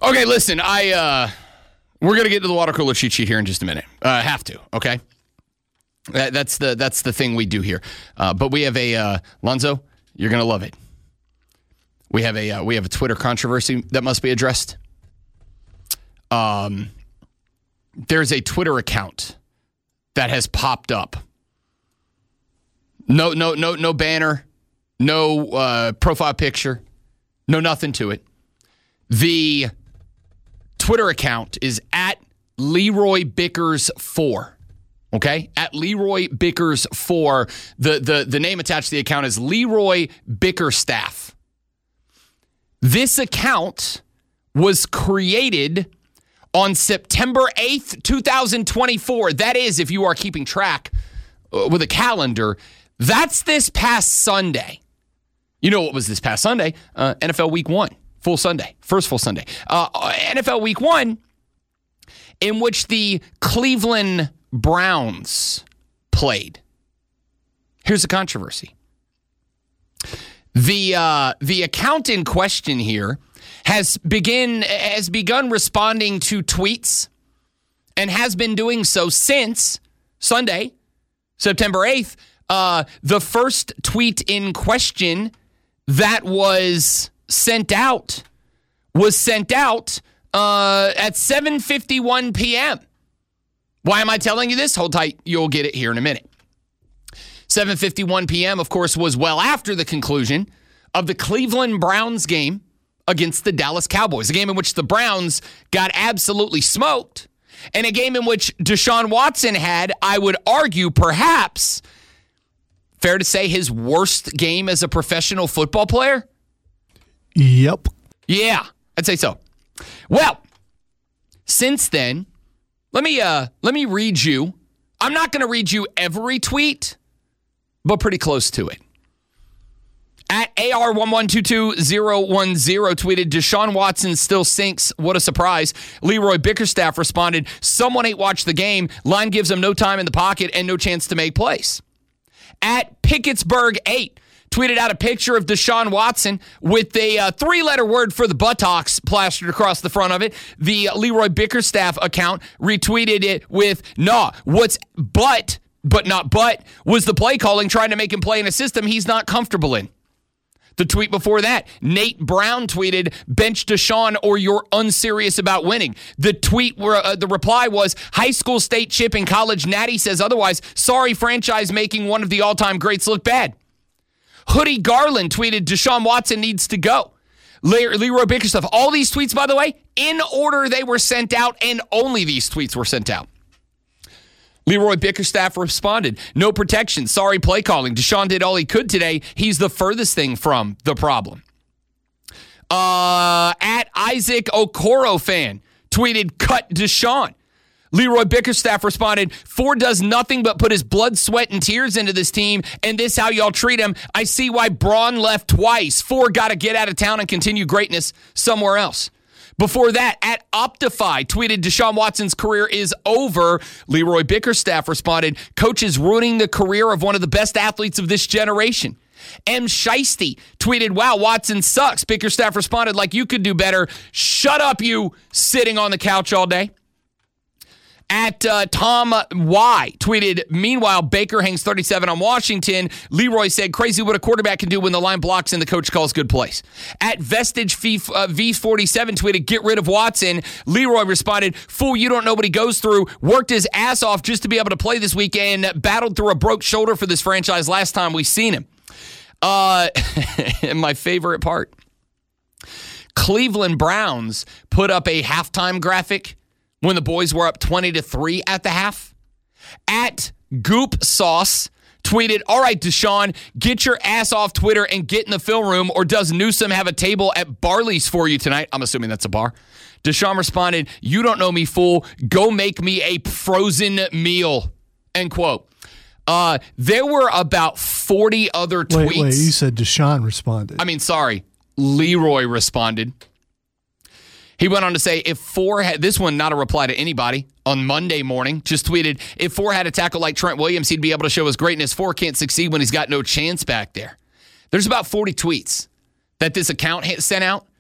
Okay, listen, we're going to get to the water cooler cheat sheet here in just a minute. Have to, okay? That's the thing we do here. But we have a Lonzo, you're going to love it. We have a Twitter controversy that must be addressed. There's a Twitter account that has popped up. No banner, no profile picture, no nothing to it. The Twitter account is at Leroy Bickers 4. Okay? At Leroy Bickers 4. The name attached to the account is Leroy Bickerstaff. This account was created on September 8th, 2024. That is, if you are keeping track with a calendar, that's this past Sunday. You know what was this past Sunday? NFL Week 1. Full Sunday. First full Sunday. NFL Week 1, in which the Cleveland Browns played. Here's the controversy. The account in question here has begun responding to tweets and has been doing so since Sunday, September 8th. The first tweet in question that was sent out at 7:51 p.m. Why am I telling you this? Hold tight. You'll get it here in a minute. 7:51 p.m., of course, was well after the conclusion of the Cleveland Browns game against the Dallas Cowboys, a game in which the Browns got absolutely smoked, and a game in which Deshaun Watson had, I would argue, perhaps, fair to say, his worst game as a professional football player? Yep. Yeah, I'd say so. Well, since then, let me read you. I'm not going to read you every tweet, but pretty close to it. At AR1122010 tweeted, Deshaun Watson still sinks. What a surprise. Leroy Bickerstaff responded, someone ain't watched the game. Line gives him no time in the pocket and no chance to make plays. At Pickettsburg8 tweeted out a picture of Deshaun Watson with a three-letter word for the buttocks plastered across the front of it. The Leroy Bickerstaff account retweeted it with, what's but not but was the play calling trying to make him play in a system he's not comfortable in. The tweet before that, Nate Brown tweeted, bench Deshaun or you're unserious about winning. The tweet, the reply was, high school state chip in college natty says otherwise. Sorry, franchise making one of the all-time greats look bad. Hoodie Garland tweeted, Deshaun Watson needs to go. Leroy Bickerstaff. All these tweets, by the way, in order they were sent out, and only these tweets were sent out. Leroy Bickerstaff responded, no protection. Sorry, play calling. Deshaun did all he could today. He's the furthest thing from the problem. At Isaac Okoro fan tweeted, cut Deshaun. Leroy Bickerstaff responded, Ford does nothing but put his blood, sweat, and tears into this team, and this how y'all treat him. I see why Braun left twice. Ford got to get out of town and continue greatness somewhere else. Before that, at Optify, tweeted Deshaun Watson's career is over. Leroy Bickerstaff responded, coach is ruining the career of one of the best athletes of this generation. M. Shiesty tweeted, wow, Watson sucks. Bickerstaff responded, like you could do better. Shut up, you sitting on the couch all day. At Tom Y tweeted, meanwhile, Baker hangs 37 on Washington. Leroy said, crazy what a quarterback can do when the line blocks and the coach calls good plays. At Vestige V47 tweeted, get rid of Watson. Leroy responded, fool, you don't know what he goes through. Worked his ass off just to be able to play this weekend. Battled through a broke shoulder for this franchise last time we seen him. And my favorite part, Cleveland Browns put up a halftime graphic when the boys were up 20-3 at the half. At Goop Sauce tweeted, all right, Deshaun, get your ass off Twitter and get in the film room, or does Newsom have a table at Barley's for you tonight? I'm assuming that's a bar. Deshaun responded, you don't know me, fool. Go make me a frozen meal, end quote. There were about 40 other tweets. Wait, you said Deshaun responded. Leroy responded. He went on to say, if Four had, this one not a reply to anybody, on Monday morning, just tweeted, if Four had a tackle like Trent Williams, he'd be able to show his greatness. Four can't succeed when he's got no chance back there. There's about 40 tweets that this account sent out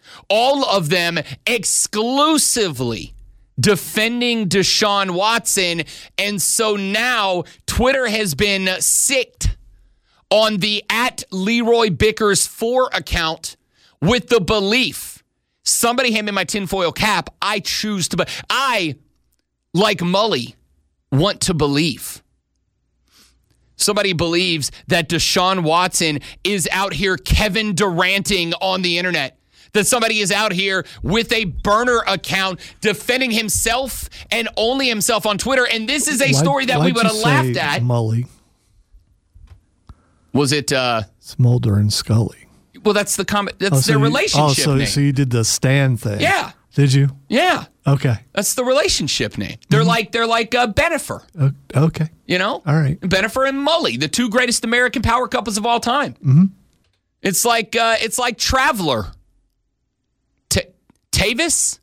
All of them exclusively defending Deshaun Watson. And so now Twitter has been sicked on the @LeroyBickers4 account with the belief, somebody hand me my tinfoil cap, I choose to, I, like Mully, want to believe. Somebody believes that Deshaun Watson is out here Kevin Duranting on the internet. That somebody is out here with a burner account defending himself and only himself on Twitter. And this is a story that we would have laughed at. Mully. Was it? It's Mulder and Scully. Well, that's the comment. That's their relationship name. So you did the Stan thing. Yeah. Did you? Yeah. Okay. That's the relationship name. They're like Bennifer. Okay. You know? All right. Bennifer and Mully, the two greatest American power couples of all time. Mm-hmm. It's like Traveler. Tavis?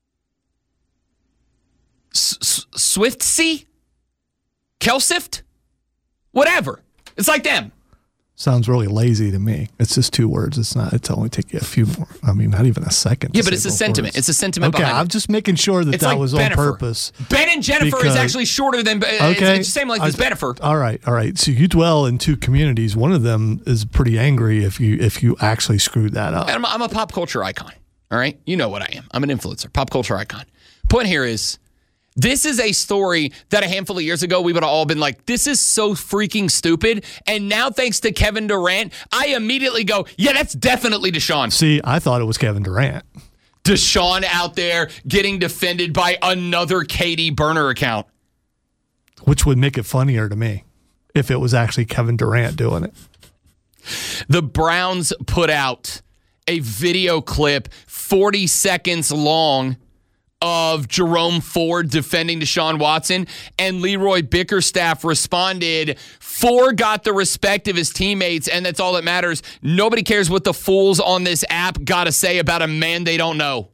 Swiftsea? Kelsift? Whatever. It's like them. Sounds really lazy to me. It's just 2 words. It's only take you a few more. I mean, not even a second. Yeah, but it's a sentiment. Words. It's a sentiment behind it. I'm just making sure that like was Bennifer. on purpose. Ben and Jennifer is actually shorter than. Okay. It's the same length as Bennifer. All right. So you dwell in 2 communities. One of them is pretty angry if you actually screwed that up. And I'm a pop culture icon. All right? You know what I am. I'm an influencer, pop culture icon. Point here is, this is a story that a handful of years ago we would have all been like, this is so freaking stupid. And now, thanks to Kevin Durant, I immediately go, yeah, that's definitely Deshaun. See, I thought it was Kevin Durant. Deshaun out there getting defended by another Katie burner account. Which would make it funnier to me if it was actually Kevin Durant doing it. The Browns put out a video clip 40 seconds long of Jerome Ford defending Deshaun Watson, and Leroy Bickerstaff responded, Ford got the respect of his teammates, and that's all that matters. Nobody cares what the fools on this app got to say about a man they don't know.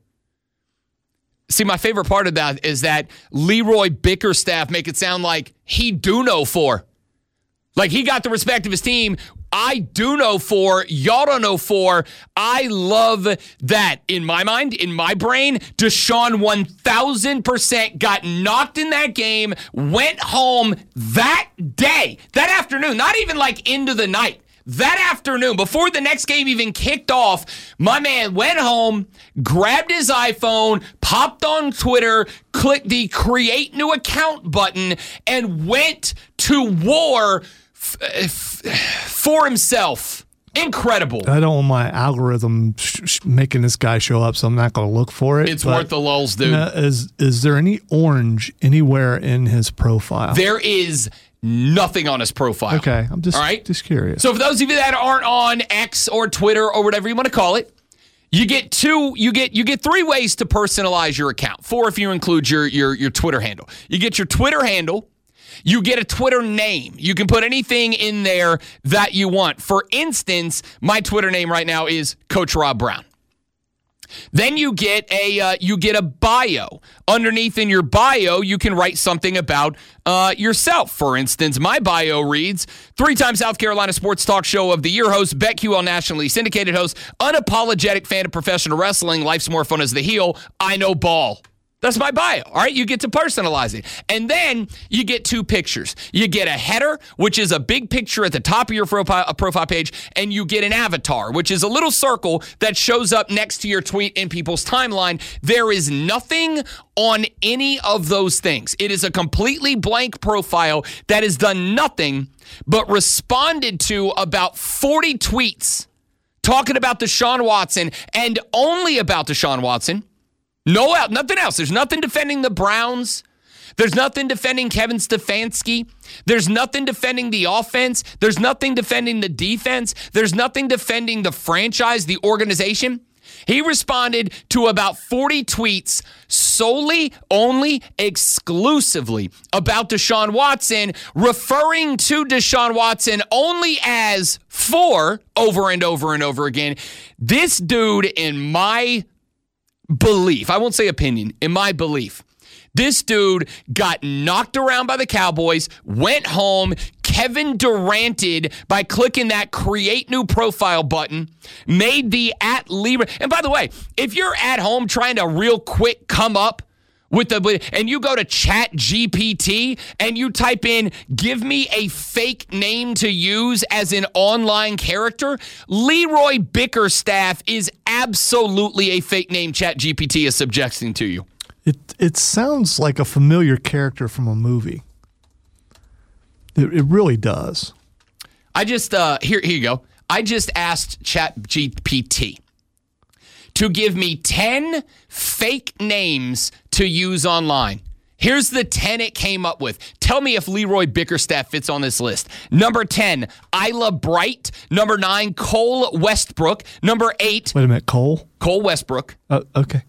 See, my favorite part of that is that Leroy Bickerstaff make it sound like he do know for. Like he got the respect of his team. I do know for. Y'all don't know for. I love that. In my mind, in my brain, Deshaun 1,000% got knocked in that game, went home that day, that afternoon, not even like into the night. That afternoon, before the next game even kicked off, my man went home, grabbed his iPhone, popped on Twitter, clicked the create new account button, and went to war for himself. Incredible. I don't want my algorithm making this guy show up, so I'm not going to look for it. It's worth the lulz, dude. Is there any orange anywhere in his profile? There is nothing on his profile. Okay, I'm just curious. So for those of you that aren't on X or Twitter or whatever you want to call it, you get 3 ways to personalize your account. 4 if you include your Twitter handle. You get your Twitter handle. You get a Twitter name. You can put anything in there that you want. For instance, my Twitter name right now is Coach Rob Brown. Then you get a bio. Underneath in your bio, you can write something about yourself. For instance, my bio reads, 3-time South Carolina Sports Talk Show of the Year host, BetQL nationally syndicated host, unapologetic fan of professional wrestling, life's more fun as the heel, I know ball. That's my bio. All right, you get to personalize it. And then you get 2 pictures. You get a header, which is a big picture at the top of your profile page, and you get an avatar, which is a little circle that shows up next to your tweet in people's timeline. There is nothing on any of those things. It is a completely blank profile that has done nothing but responded to about 40 tweets talking about Deshaun Watson and only about Deshaun Watson. Nothing else. There's nothing defending the Browns. There's nothing defending Kevin Stefanski. There's nothing defending the offense. There's nothing defending the defense. There's nothing defending the franchise, the organization. He responded to about 40 tweets solely, only, exclusively about Deshaun Watson, referring to Deshaun Watson only as for over and over and over again. This dude, in my belief, I won't say opinion, in my belief, this dude got knocked around by the Cowboys, went home, Kevin Duranted by clicking that create new profile button, made the @Leroy. And by the way, if you're at home trying to real quick come up and you go to ChatGPT and you type in, give me a fake name to use as an online character, Leroy Bickerstaff is absolutely a fake name ChatGPT is suggesting to you. It sounds like a familiar character from a movie. It really does. I just, here you go. I just asked ChatGPT to give me 10 fake names to use online. Here's the 10 it came up with. Tell me if Leroy Bickerstaff fits on this list. Number 10, Isla Bright. Number 9, Cole Westbrook. Number 8. Wait a minute, Cole? Cole Westbrook. Okay.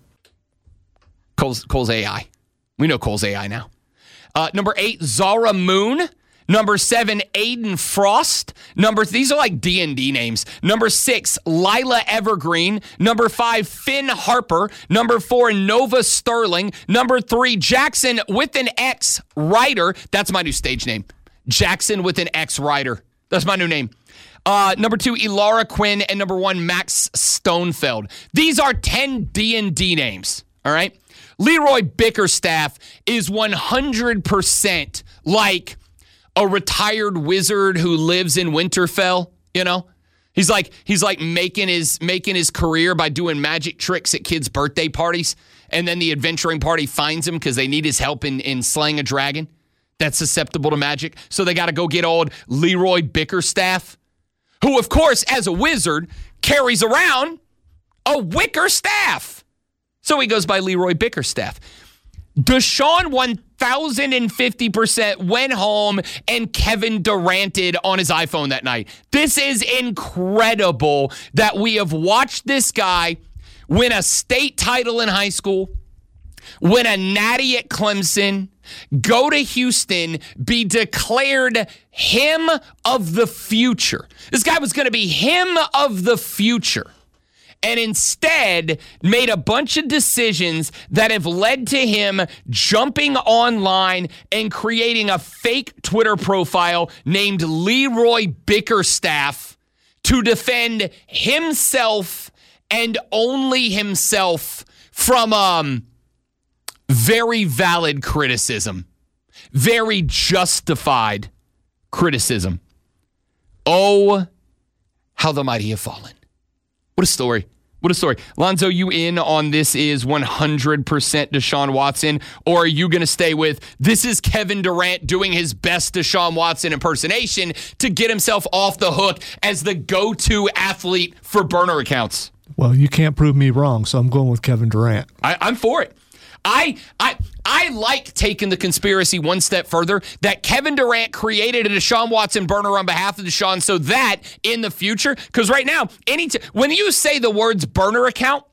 Cole's AI. We know Cole's AI now. Number 8, Zara Moon. Number 7, Aiden Frost. These are like D&D names. Number 6, Lila Evergreen. Number 5, Finn Harper. Number 4, Nova Sterling. Number 3, Jackson with an X Ryder. That's my new stage name. Jackson with an X Ryder. That's my new name. Number 2, Elara Quinn. And number 1, Max Stonefeld. These are 10 D&D names. All right? Leroy Bickerstaff is 100% like a retired wizard who lives in Winterfell, you know? He's like making his career by doing magic tricks at kids' birthday parties, and then the adventuring party finds him because they need his help in slaying a dragon that's susceptible to magic. So they got to go get old Leroy Bickerstaff, who, of course, as a wizard, carries around a wicker staff. So he goes by Leroy Bickerstaff. Deshaun 1,050% went home and Kevin Duranted on his iPhone that night. This is incredible that we have watched this guy win a state title in high school, win a natty at Clemson, go to Houston, be declared him of the future. This guy was going to be him of the future. And instead made a bunch of decisions that have led to him jumping online and creating a fake Twitter profile named Leroy Bickerstaff to defend himself and only himself from very valid criticism, very justified criticism. Oh, how the mighty have fallen. What a story. What a story. Lonzo, you in on this is 100% Deshaun Watson, or are you going to stay with this is Kevin Durant doing his best Deshaun Watson impersonation to get himself off the hook as the go-to athlete for burner accounts? Well, you can't prove me wrong, so I'm going with Kevin Durant. I'm for it. I like taking the conspiracy one step further, that Kevin Durant created a Deshaun Watson burner on behalf of Deshaun so that in the future, because right now, when you say the words burner account,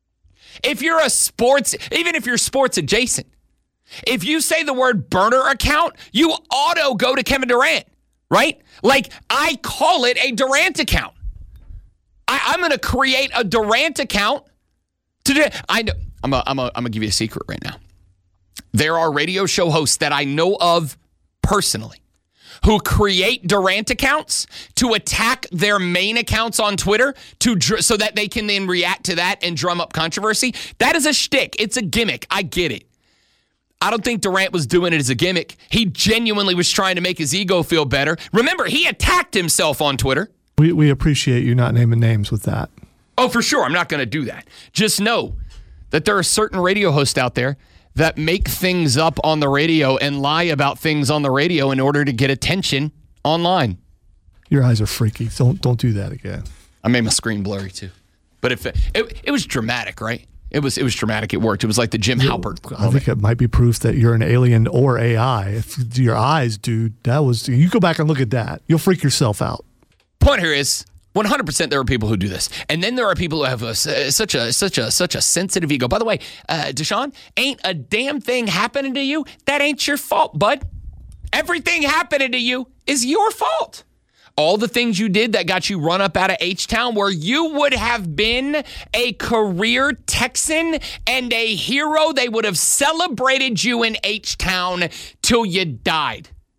if you're even if you're sports adjacent, if you say the word burner account, you auto go to Kevin Durant, right? Like, I call it a Durant account. I'm going to create a Durant account today. I know. I'm gonna give you a secret right now. There are radio show hosts that I know of personally who create Durant accounts to attack their main accounts on Twitter so that they can then react to that and drum up controversy. That is a shtick. It's a gimmick. I get it. I don't think Durant was doing it as a gimmick. He genuinely was trying to make his ego feel better. Remember, he attacked himself on Twitter. We appreciate you not naming names with that. Oh, for sure. I'm not going to do that. Just know that there are certain radio hosts out there that make things up on the radio and lie about things on the radio in order to get attention online. Your eyes are freaky. Don't do that again. I made my screen blurry too. But if it was dramatic, right? It was dramatic. It worked. It was like the Jim Halpert moment. I think it might be proof that you're an alien or AI. If your eyes, dude, you go back and look at that. You'll freak yourself out. Point here is 100% there are people who do this. And then there are people who have such a sensitive ego. By the way, Deshaun, ain't a damn thing happening to you. That ain't your fault, bud. Everything happening to you is your fault. All the things you did that got you run up out of H-Town, where you would have been a career Texan and a hero. They would have celebrated you in H-Town till you died.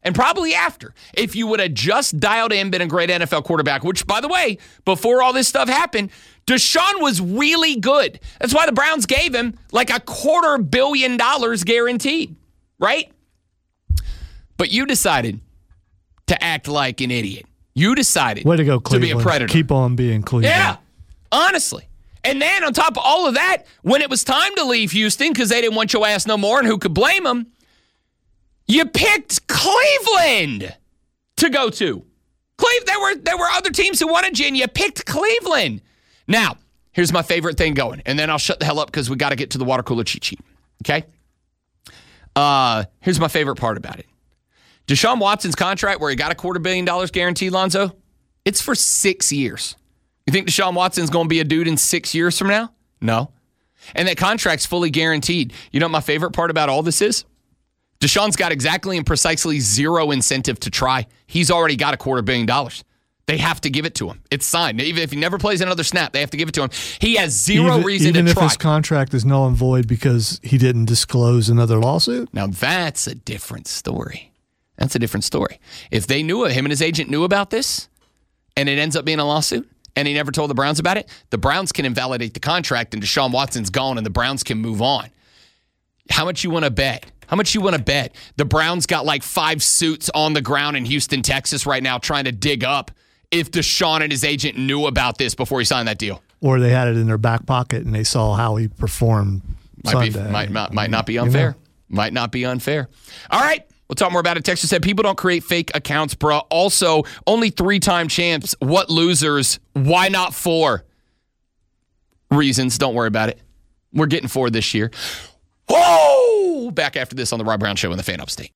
and probably after, if you would have just dialed in, been a great NFL quarterback, which, by the way, before all this stuff happened, Deshaun was really good. That's why the Browns gave him like $250 million guaranteed, right? But you decided to act like an idiot. You decided Way to go, Cleveland. to be a predator. Keep on being Cleveland. Yeah, honestly. And then on top of all of that, when it was time to leave Houston because they didn't want your ass no more, and who could blame them, you picked Cleveland to go to. There were other teams who wanted you, and you picked Cleveland. Now, here's my favorite thing going, and then I'll shut the hell up because we got to get to the water cooler cheat sheet, okay? Here's my favorite part about it. Deshaun Watson's contract where he got $250 million guaranteed, Lonzo, it's for 6 years. You think Deshaun Watson's going to be a dude in 6 years from now? No. And that contract's fully guaranteed. You know what my favorite part about all this is? Deshaun's got exactly and precisely zero incentive to try. He's already got $250 million. They have to give it to him. It's signed. Even if he never plays another snap, they have to give it to him. He has zero reason to try. Even if his contract is null and void because he didn't disclose another lawsuit? Now, that's a different story. That's a different story. If they knew, him and his agent knew about this, and it ends up being a lawsuit, and he never told the Browns about it, the Browns can invalidate the contract, and Deshaun Watson's gone, and the Browns can move on. How much you want to bet? How much you want to bet? The Browns got like 5 suits on the ground in Houston, Texas right now trying to dig up if Deshaun and his agent knew about this before he signed that deal. Or they had it in their back pocket and they saw how he performed Sunday. Might not be unfair. You know? Might not be unfair. All right. We'll talk more about it. Texas said people don't create fake accounts, bro. Also, only 3-time champs. What losers? Why not 4? Reasons. Don't worry about it. We're getting 4 this year. Whoa! Back after this on the Rob Brown Show in the Fan Upstate.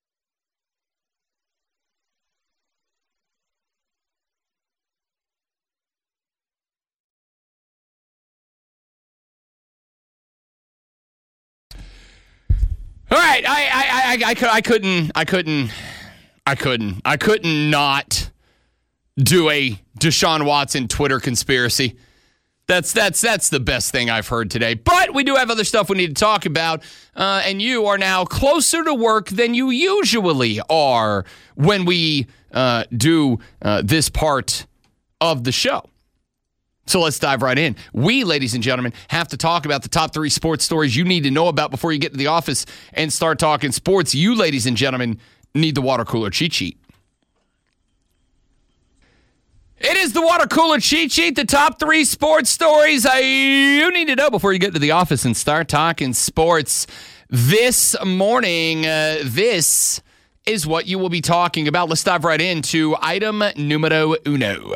All right, I couldn't not do a Deshaun Watson Twitter conspiracy. That's the best thing I've heard today. But we do have other stuff we need to talk about, and you are now closer to work than you usually are when we do this part of the show. So let's dive right in. We, ladies and gentlemen, have to talk about the top 3 sports stories you need to know about before you get to the office and start talking sports. You, ladies and gentlemen, need the water cooler cheat sheet. It is the water cooler cheat sheet, the top 3 sports stories you need to know before you get to the office and start talking sports. This morning, this is what you will be talking about. Let's dive right into item numero uno.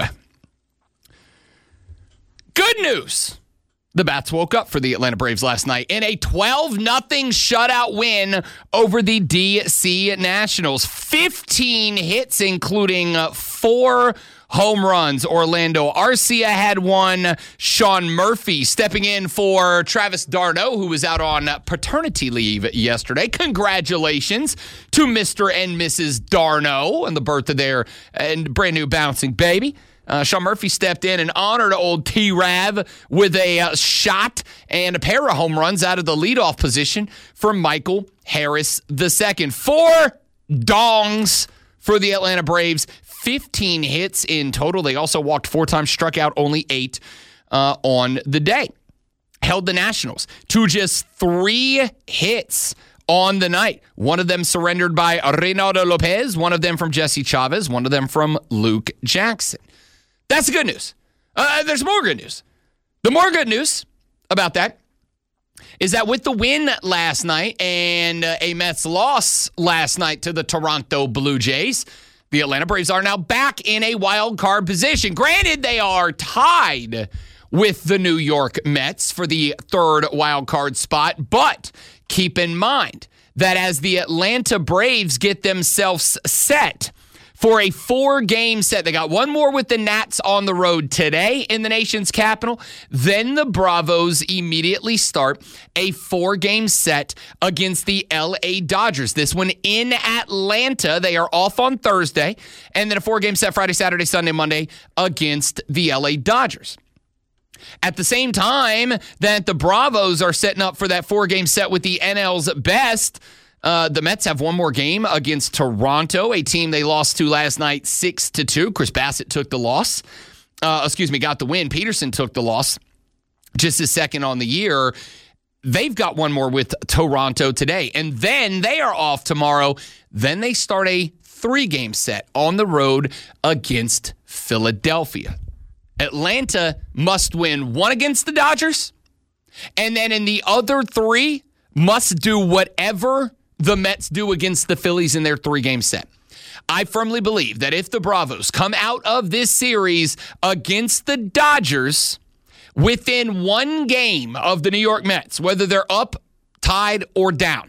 Good news. The Bats woke up for the Atlanta Braves last night in a 12-0 shutout win over the D.C. Nationals. 15 hits, including 4 home runs. Orlando Arcia had 1. Sean Murphy stepping in for Travis d'Arnaud, who was out on paternity leave yesterday. Congratulations to Mr. and Mrs. d'Arnaud on the birth of their brand new bouncing baby. Sean Murphy stepped in and honored old T-Rav with a shot and a pair of home runs out of the leadoff position for Michael Harris II. 4 dongs for the Atlanta Braves. 15 hits in total. They also walked 4 times, struck out only 8 on the day. Held the Nationals to just 3 hits on the night. One of them surrendered by Reynaldo Lopez, one of them from Jesse Chavez, one of them from Luke Jackson. That's the good news. There's more good news. The more good news about that is that with the win last night and a Mets loss last night to the Toronto Blue Jays, the Atlanta Braves are now back in a wild card position. Granted, they are tied with the New York Mets for the 3rd wild card spot, but keep in mind that as the Atlanta Braves get themselves set for a 4-game set. They got one more with the Nats on the road today in the nation's capital. Then the Bravos immediately start a 4-game set against the LA Dodgers. This one in Atlanta. They are off on Thursday. And then a 4-game set Friday, Saturday, Sunday, Monday against the LA Dodgers. At the same time that the Bravos are setting up for that 4-game set with the NL's best, The Mets have one more game against Toronto, a team they lost to last night 6-2. Chris Bassett took the loss. Got the win. Peterson took the loss. Just his second on the year. They've got one more with Toronto today. And then they are off tomorrow. Then they start a 3-game set on the road against Philadelphia. Atlanta must win one against the Dodgers. And then in the other 3, must do whatever the Mets do against the Phillies in their 3-game set. I firmly believe that if the Bravos come out of this series against the Dodgers within 1 game of the New York Mets, whether they're up, tied, or down,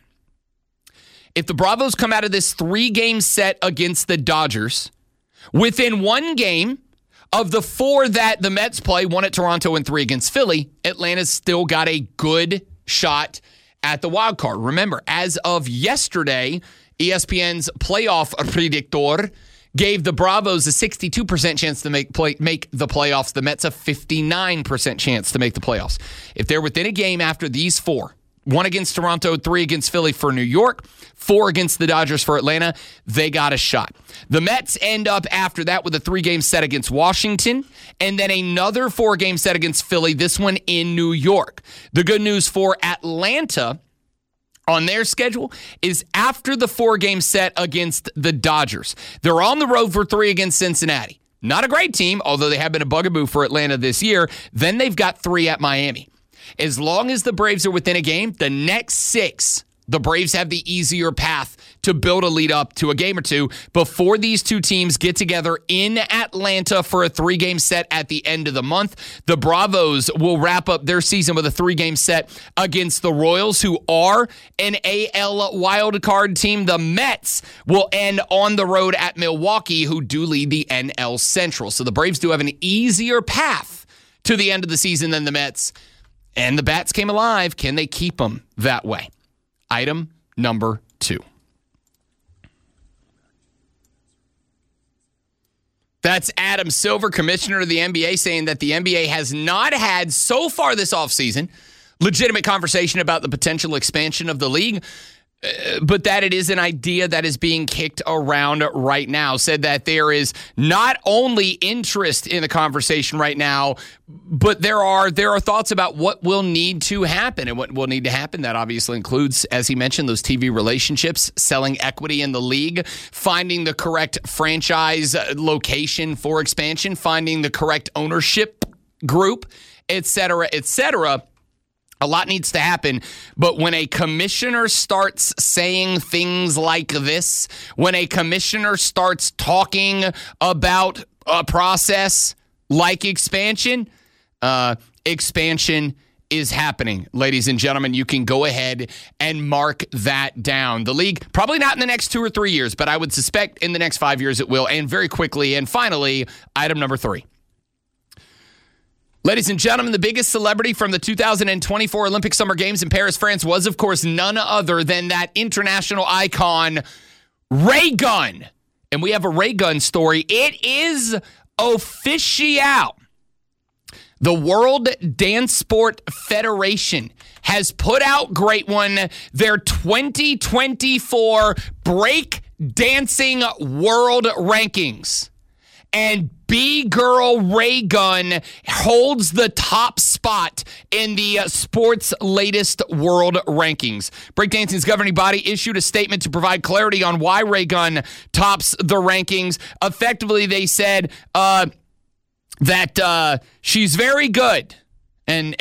if the Bravos come out of this 3-game set against the Dodgers within 1 game of the 4 that the Mets play, 1 at Toronto and 3 against Philly, Atlanta's still got a good shot at the wild card. Remember, as of yesterday, ESPN's playoff predictor gave the Bravos a 62% chance to make the playoffs. The Mets a 59% chance to make the playoffs. If they're within a game after these 4, 1 against Toronto, 3 against Philly for New York, 4 against the Dodgers for Atlanta, they got a shot. The Mets end up after that with a 3-game set against Washington and then another 4-game set against Philly, this one in New York. The good news for Atlanta on their schedule is after the 4-game set against the Dodgers. They're on the road for 3 against Cincinnati. Not a great team, although they have been a bugaboo for Atlanta this year. Then they've got 3 at Miami. As long as the Braves are within a game, the next 6, the Braves have the easier path to build a lead up to a game or 2 before these 2 teams get together in Atlanta for a 3-game set at the end of the month. The Bravos will wrap up their season with a 3-game set against the Royals, who are an AL wildcard team. The Mets will end on the road at Milwaukee, who do lead the NL Central. So the Braves do have an easier path to the end of the season than the Mets. And the bats came alive. Can they keep them that way? Item number 2. That's Adam Silver, commissioner of the NBA, saying that the NBA has not had so far this offseason legitimate conversation about the potential expansion of the league, but that it is an idea that is being kicked around right now. Said that there is not only interest in the conversation right now, but there are thoughts about what will need to happen. And what will need to happen, that obviously includes, as he mentioned, those TV relationships, selling equity in the league, finding the correct franchise location for expansion, finding the correct ownership group, et cetera, et cetera. A lot needs to happen, but when a commissioner starts saying things like this, when a commissioner starts talking about a process like expansion, expansion is happening. Ladies and gentlemen, you can go ahead and mark that down. The league, probably not in the next 2 or 3 years, but I would suspect in the next 5 years it will, and very quickly. And finally, item number 3. Ladies and gentlemen, the biggest celebrity from the 2024 Olympic Summer Games in Paris, France, was, of course, none other than that international icon, Ray Gunn. And we have a Ray Gunn story. It is official. The World Dance Sport Federation has put out, great one, their 2024 Break Dancing World Rankings. And B-Girl Ray Gunn holds the top spot in the sport's latest world rankings. Breakdancing's governing body issued a statement to provide clarity on why Ray Gunn tops the rankings. Effectively, they said that she's very good, and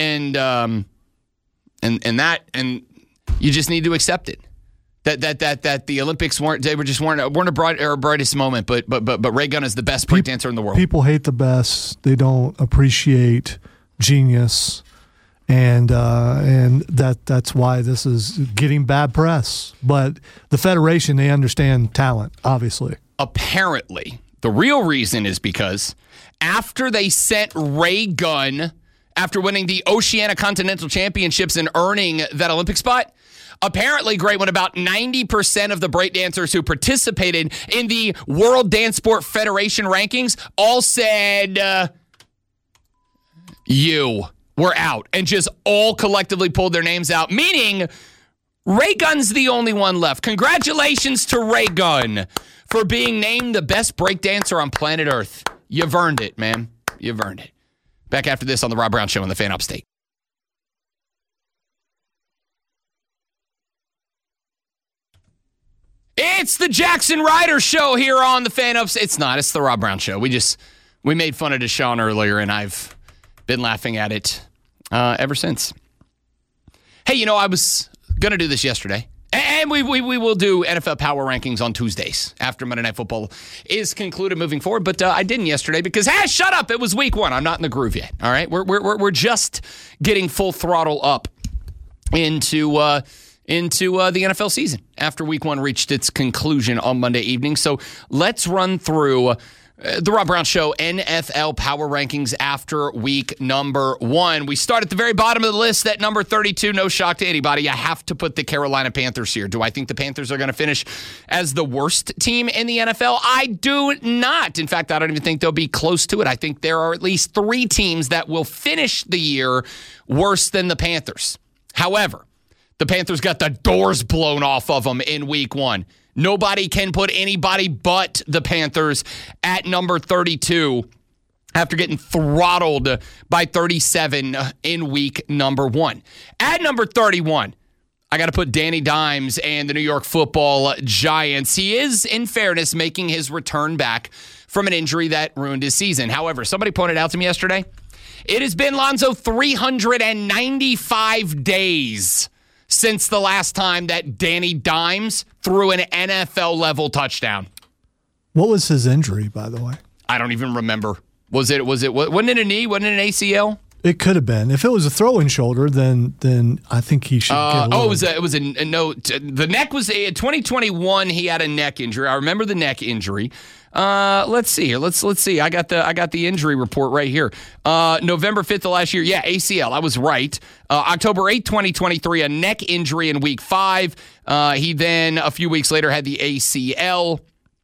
you just need to accept it. That the Olympics weren't a brightest moment, but Ray Gunn is the best breakdancer in the world. People hate the best. They don't appreciate genius, and that's why this is getting bad press. But the Federation, they understand talent, obviously. Apparently, the real reason is because after they sent Ray Gunn, after winning the Oceania Continental Championships and earning that Olympic spot, apparently, great one, about 90% of the breakdancers who participated in the World Dance Sport Federation rankings all said, we're out, and just all collectively pulled their names out, meaning Ray Gunn's the only one left. Congratulations to Ray Gunn for being named the best breakdancer on planet Earth. You've earned it, man. You've earned it. Back after this on the Rob Brown Show on the Fan Upstate. It's the Jackson Ryder Show here on the Fan Upstate. It's not. It's the Rob Brown Show. We made fun of Deshaun earlier, and I've been laughing at it ever since. Hey, I was going to do this yesterday. And we will do NFL Power Rankings on Tuesdays after Monday Night Football is concluded moving forward. But I didn't yesterday because, shut up. It was week 1. I'm not in the groove yet. All right. We're just getting full throttle up into the NFL season after week 1 reached its conclusion on Monday evening. So let's run through the Rob Brown Show NFL Power Rankings after week number 1. We start at the very bottom of the list at number 32. No shock to anybody. I have to put the Carolina Panthers here. Do I think the Panthers are going to finish as the worst team in the NFL? I do not. In fact, I don't even think they'll be close to it. I think there are at least 3 teams that will finish the year worse than the Panthers. However, the Panthers got the doors blown off of them in week 1. Nobody can put anybody but the Panthers at number 32 after getting throttled by 37 in week number 1. At number 31, I got to put Danny Dimes and the New York Football Giants. He is, in fairness, making his return back from an injury that ruined his season. However, somebody pointed out to me yesterday, it has been, Lonzo, 395 days since the last time that Danny Dimes threw an NFL-level touchdown. What was his injury, by the way? I don't even remember. Wasn't it a knee? Wasn't it an ACL? It could have been. If it was a throwing shoulder, then I think he should get a little. It was a no. The neck was in 2021. He had a neck injury. I remember the neck injury. Let's see here. Let's see. I got the injury report right here. November 5th of last year. Yeah, ACL. I was right. October 8th, 2023, a neck injury in week 5. He then a few weeks later had the ACL.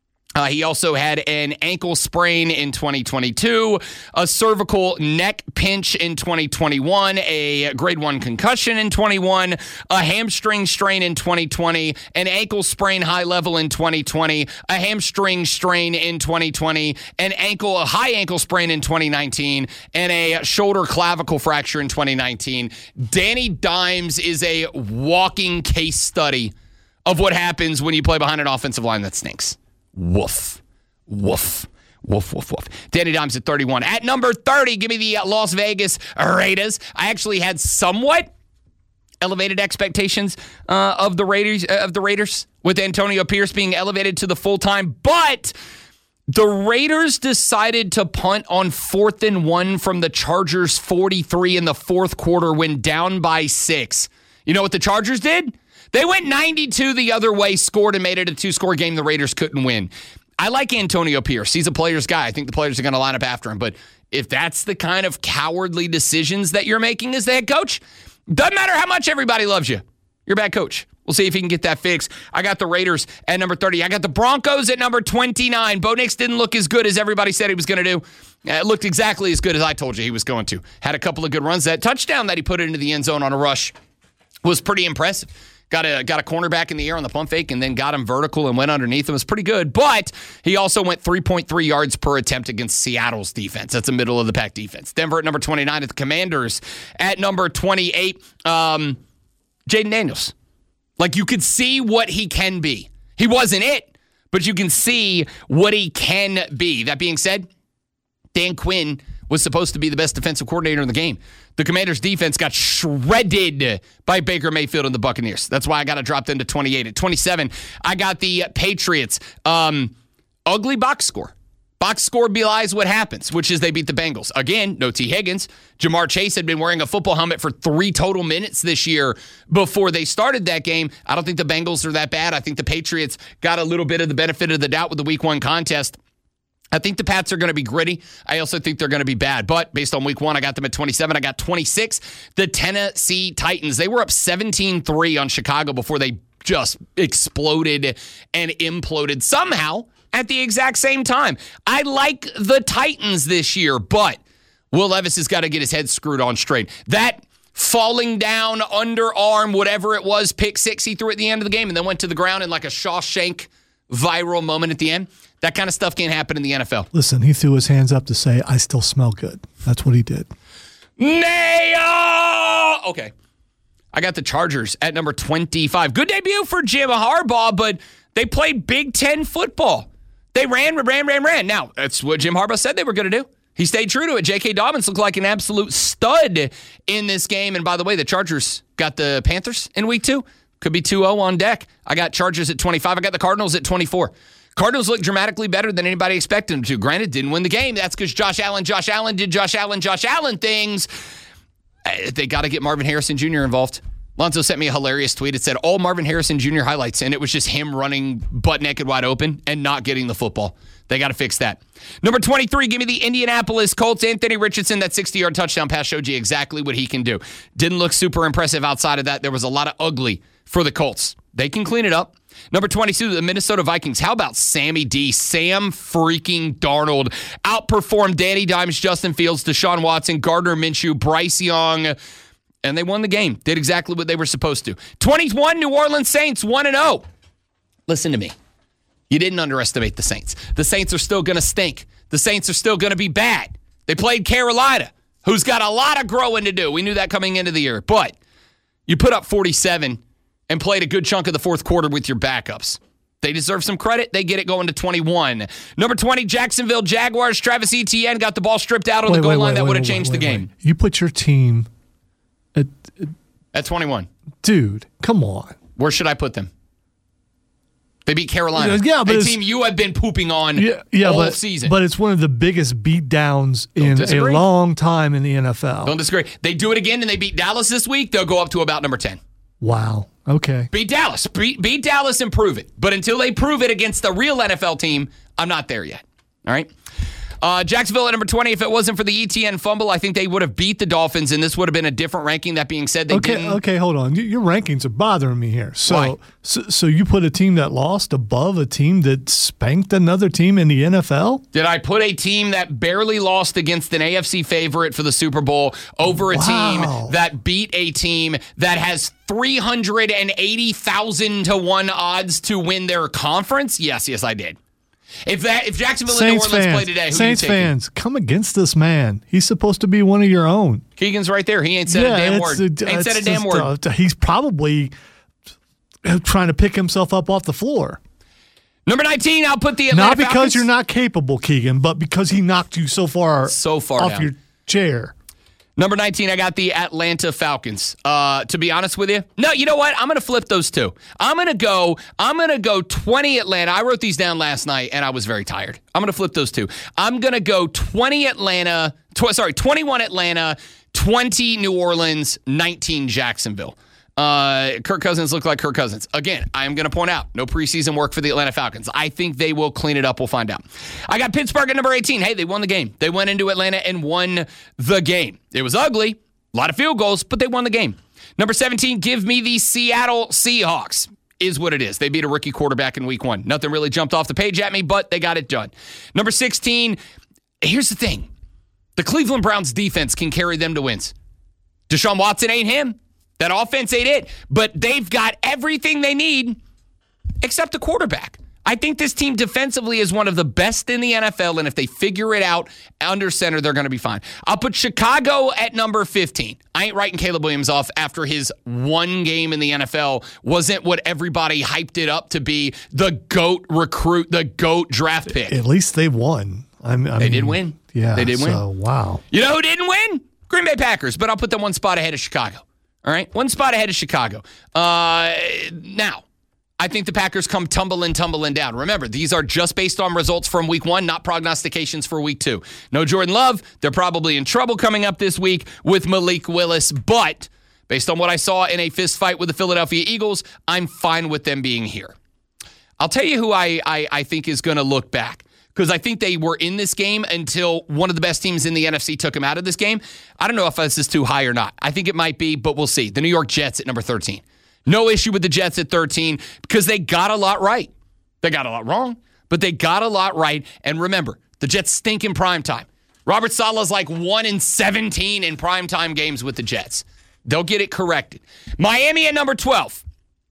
He also had an ankle sprain in 2022, a cervical neck pinch in 2021, a grade 1 concussion in 21, a hamstring strain in 2020, an ankle sprain high level in 2020, a hamstring strain in 2020, a high ankle sprain in 2019, and a shoulder clavicle fracture in 2019. Danny Dimes is a walking case study of what happens when you play behind an offensive line that stinks. Woof, woof, woof, woof, woof. Danny Dimes at 31. At number 30, give me the Las Vegas Raiders. I actually had somewhat elevated expectations of the Raiders, with Antonio Pierce being elevated to the full-time, but the Raiders decided to punt on 4th and 1 from the Chargers 43 in the fourth quarter when down by 6. You know what the Chargers did? They went 92 the other way, scored, and made it a 2-score game the Raiders couldn't win. I like Antonio Pierce. He's a player's guy. I think the players are going to line up after him. But if that's the kind of cowardly decisions that you're making as the head coach, doesn't matter how much everybody loves you. You're a bad coach. We'll see if he can get that fixed. I got the Raiders at number 30. I got the Broncos at number 29. Bo Nix didn't look as good as everybody said he was going to do. It looked exactly as good as I told you he was going to. Had a couple of good runs. That touchdown that he put into the end zone on a rush was pretty impressive. Got a cornerback in the air on the pump fake and then got him vertical and went underneath him. It was pretty good, but he also went 3.3 yards per attempt against Seattle's defense. That's a middle-of-the-pack defense. Denver at number 29 at the Commanders. At number 28, Jayden Daniels. Like, you could see what he can be. He wasn't it, but you can see what he can be. That being said, Dan Quinn was supposed to be the best defensive coordinator in the game. The Commanders' defense got shredded by Baker Mayfield and the Buccaneers. That's why I got to drop them to 28. At 27, I got the Patriots. Ugly box score. Box score belies what happens, which is they beat the Bengals. Again, no T. Higgins. Jamar Chase had been wearing a football helmet for 3 total minutes this year before they started that game. I don't think the Bengals are that bad. I think the Patriots got a little bit of the benefit of the doubt with the Week 1 contest. I think the Pats are going to be gritty. I also think they're going to be bad. But based on Week 1, I got them at 27. I got 26. The Tennessee Titans. They were up 17-3 on Chicago before they just exploded and imploded somehow at the exact same time. I like the Titans this year, but Will Levis has got to get his head screwed on straight. That falling down, underarm, whatever it was, pick six he threw at the end of the game, and then went to the ground in like a Shawshank viral moment at the end. That kind of stuff can't happen in the NFL. Listen, he threw his hands up to say, I still smell good. That's what he did. Nail! Okay. I got the Chargers at number 25. Good debut for Jim Harbaugh, but they played Big Ten football. They ran. Now, that's what Jim Harbaugh said they were going to do. He stayed true to it. J.K. Dobbins looked like an absolute stud in this game. And by the way, the Chargers got the Panthers in week 2. Could be 2-0 on deck. I got Chargers at 25. I got the Cardinals at 24. Cardinals look dramatically better than anybody expected them to. Granted, didn't win the game. That's because Josh Allen did Josh Allen things. They got to get Marvin Harrison Jr. involved. Lonzo sent me a hilarious tweet. It said, all Marvin Harrison Jr. highlights, and it was just him running butt naked wide open and not getting the football. They got to fix that. Number 23, give me the Indianapolis Colts. Anthony Richardson, that 60-yard touchdown pass showed you exactly what he can do. Didn't look super impressive outside of that. There was a lot of ugly for the Colts. They can clean it up. Number 22, the Minnesota Vikings. How about Sammy D? Sam freaking Darnold outperformed Danny Dimes, Justin Fields, Deshaun Watson, Gardner Minshew, Bryce Young, and they won the game. Did exactly what they were supposed to. 21, New Orleans Saints, 1-0. Listen to me. You didn't underestimate the Saints. The Saints are still going to stink. The Saints are still going to be bad. They played Carolina, who's got a lot of growing to do. We knew that coming into the year. But you put up 47 and played a good chunk of the fourth quarter with your backups. They deserve some credit. They get it going to 21. Number 20, Jacksonville Jaguars. Travis Etienne got the ball stripped out on the goal line. That would have changed the game. You put your team at 21. Dude, come on. Where should I put them? They beat Carolina. Yeah, but a team you have been pooping on all season. But it's one of the biggest beatdowns in a long time in the NFL. Don't disagree. They do it again and they beat Dallas this week. They'll go up to about number 10. Wow. Okay. Beat Dallas. Beat Dallas and prove it. But until they prove it against a real NFL team, I'm not there yet. All right? Jacksonville at number 20. If it wasn't for the ETN fumble, I think they would have beat the Dolphins, and this would have been a different ranking. That being said, they didn't. Okay, hold on. Your rankings are bothering me here. Why? So you put a team that lost above a team that spanked another team in the NFL? Did I put a team that barely lost against an AFC favorite for the Super Bowl over a team that beat a team that has 380,000 to 1 odds to win their conference? Yes, I did. If Jacksonville and New Orleans play today, who Saints are you taking? fans, come against this man. He's supposed to be one of your own. Keegan's right there. He ain't said a damn word. Ain't said a damn word. He's probably trying to pick himself up off the floor. Number 19, I'll put the Atlanta Not because Falcons. You're not capable, Keegan, but because he knocked you so far off down. your chair. Number 19, I got the Atlanta Falcons. To be honest with you, no, you know what? I'm going to flip those two. I'm going to go 20 Atlanta. I wrote these down last night, and I was very tired. I'm going to flip those two. I'm going to go 21 Atlanta, 20 New Orleans, 19 Jacksonville. Kirk Cousins looked like Kirk Cousins. Again, I am going to point out, no preseason work for the Atlanta Falcons. I think they will clean it up. We'll find out. I got Pittsburgh at number 18. Hey, they won the game. They went into Atlanta and won the game. It was ugly, a lot of field goals, but they won the game. Number 17, give me the Seattle Seahawks. Is what it is. They beat a rookie quarterback in week 1. Nothing really jumped off the page at me, but they got it done. Number 16, here's the thing. The Cleveland Browns defense can carry them to wins. Deshaun Watson ain't him. That offense ain't it, but they've got everything they need except a quarterback. I think this team defensively is one of the best in the NFL, and if they figure it out under center, they're going to be fine. I'll put Chicago at number 15. I ain't writing Caleb Williams off after his one game in the NFL wasn't what everybody hyped it up to be, the GOAT recruit, the GOAT draft pick. At least they won. They did win. Yeah, they did win. Wow. You know who didn't win? Green Bay Packers, but I'll put them one spot ahead of Chicago. All right, one spot ahead of Chicago. Now, I think the Packers come tumbling down. Remember, these are just based on results from week 1, not prognostications for week 2. No Jordan Love. They're probably in trouble coming up this week with Malik Willis. But based on what I saw in a fist fight with the Philadelphia Eagles, I'm fine with them being here. I'll tell you who I think is going to look back, because I think they were in this game until one of the best teams in the NFC took them out of this game. I don't know if this is too high or not. I think it might be, but we'll see. The New York Jets at number 13. No issue with the Jets at 13 because they got a lot right. They got a lot wrong, but they got a lot right. And remember, the Jets stink in primetime. Robert Saleh's like 1-17 in primetime games with the Jets. They'll get it corrected. Miami at number 12.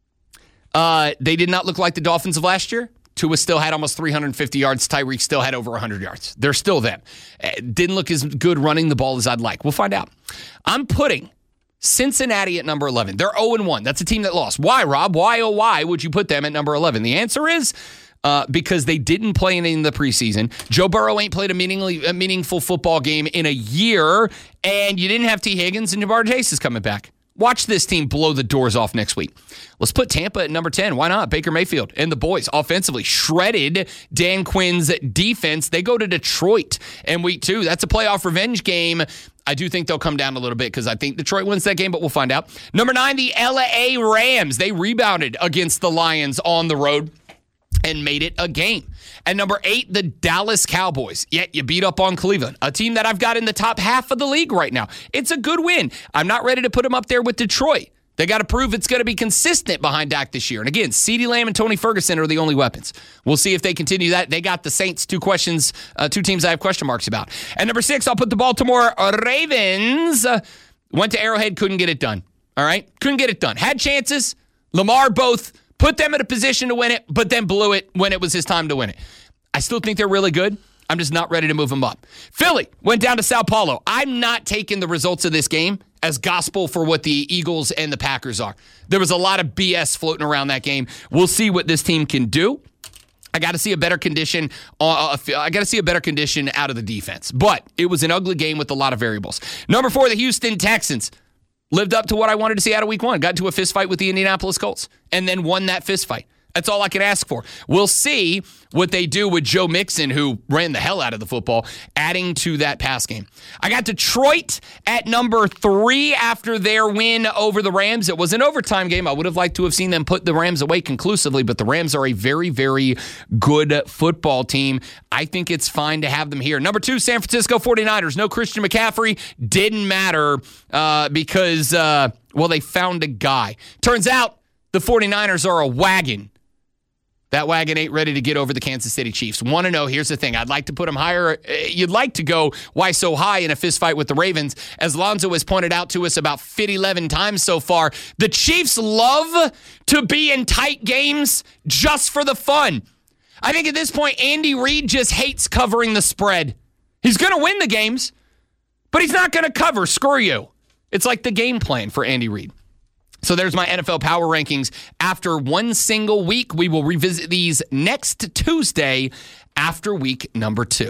They did not look like the Dolphins of last year. Tua still had almost 350 yards. Tyreek still had over 100 yards. They're still them. Didn't look as good running the ball as I'd like. We'll find out. I'm putting Cincinnati at number 11. They're 0-1. That's a team that lost. Why, Rob? Why would you put them at number 11? The answer is because they didn't play any in the preseason. Joe Burrow ain't played a meaningful football game in a year, and you didn't have T. Higgins, and Ja'Marr Chase is coming back. Watch this team blow the doors off next week. Let's put Tampa at number 10. Why not? Baker Mayfield and the boys offensively shredded Dan Quinn's defense. They go to Detroit in week 2. That's a playoff revenge game. I do think they'll come down a little bit because I think Detroit wins that game, but we'll find out. Number 9, the LA Rams. They rebounded against the Lions on the road and made it a game. And number 8, the Dallas Cowboys. Yeah, you beat up on Cleveland, a team that I've got in the top half of the league right now. It's a good win. I'm not ready to put them up there with Detroit. They got to prove it's going to be consistent behind Dak this year. And again, CeeDee Lamb and Tony Ferguson are the only weapons. We'll see if they continue that. They got the Saints, two teams I have question marks about. And number 6, I'll put the Baltimore Ravens. Went to Arrowhead, couldn't get it done. All right? Couldn't get it done. Had chances. Lamar both put them in a position to win it, but then blew it when it was his time to win it. I still think they're really good. I'm just not ready to move them up. Philly went down to Sao Paulo. I'm not taking the results of this game as gospel for what the Eagles and the Packers are. There was a lot of BS floating around that game. We'll see what this team can do. I got to see a better condition. I got to see a better condition out of the defense. But it was an ugly game with a lot of variables. Number 4, the Houston Texans. Lived up to what I wanted to see out of week 1. Got into a fist fight with the Indianapolis Colts and then won that fist fight. That's all I can ask for. We'll see what they do with Joe Mixon, who ran the hell out of the football, adding to that pass game. I got Detroit at number 3 after their win over the Rams. It was an overtime game. I would have liked to have seen them put the Rams away conclusively, but the Rams are a very, very good football team. I think it's fine to have them here. Number 2, San Francisco 49ers. No Christian McCaffrey. Didn't matter because, they found a guy. Turns out the 49ers are a wagon. That wagon ain't ready to get over the Kansas City Chiefs. Want to know, here's the thing. I'd like to put them higher. You'd like to go, why so high in a fist fight with the Ravens? As Lonzo has pointed out to us about 11 times so far, the Chiefs love to be in tight games just for the fun. I think at this point, Andy Reid just hates covering the spread. He's going to win the games, but he's not going to cover. Screw you. It's like the game plan for Andy Reid. So there's my NFL Power Rankings. After one single week, we will revisit these next Tuesday after week number 2.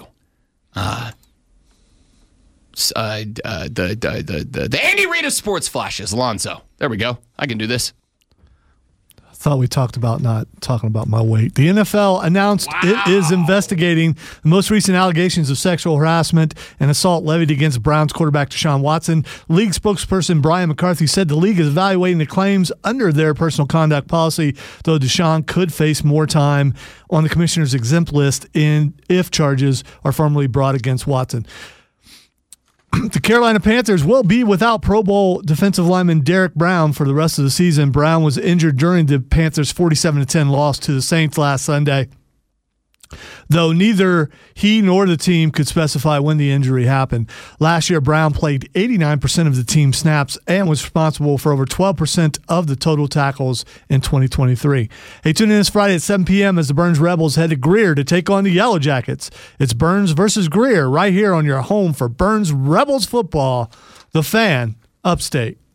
The Andy Reid of Sports Flashes, Lonzo. There we go. I can do this. I thought we talked about not talking about my weight. The NFL announced it is investigating the most recent allegations of sexual harassment and assault levied against Browns quarterback Deshaun Watson. League spokesperson Brian McCarthy said the league is evaluating the claims under their personal conduct policy, though Deshaun could face more time on the commissioner's exempt list if charges are formally brought against Watson. The Carolina Panthers will be without Pro Bowl defensive lineman Derek Brown for the rest of the season. Brown was injured during the Panthers' 47-10 loss to the Saints last Sunday, though neither he nor the team could specify when the injury happened. Last year, Brown played 89% of the team snaps and was responsible for over 12% of the total tackles in 2023. Hey, tune in this Friday at 7 p.m. as the Burns Rebels head to Greer to take on the Yellow Jackets. It's Burns versus Greer right here on your home for Burns Rebels football, The Fan, Upstate.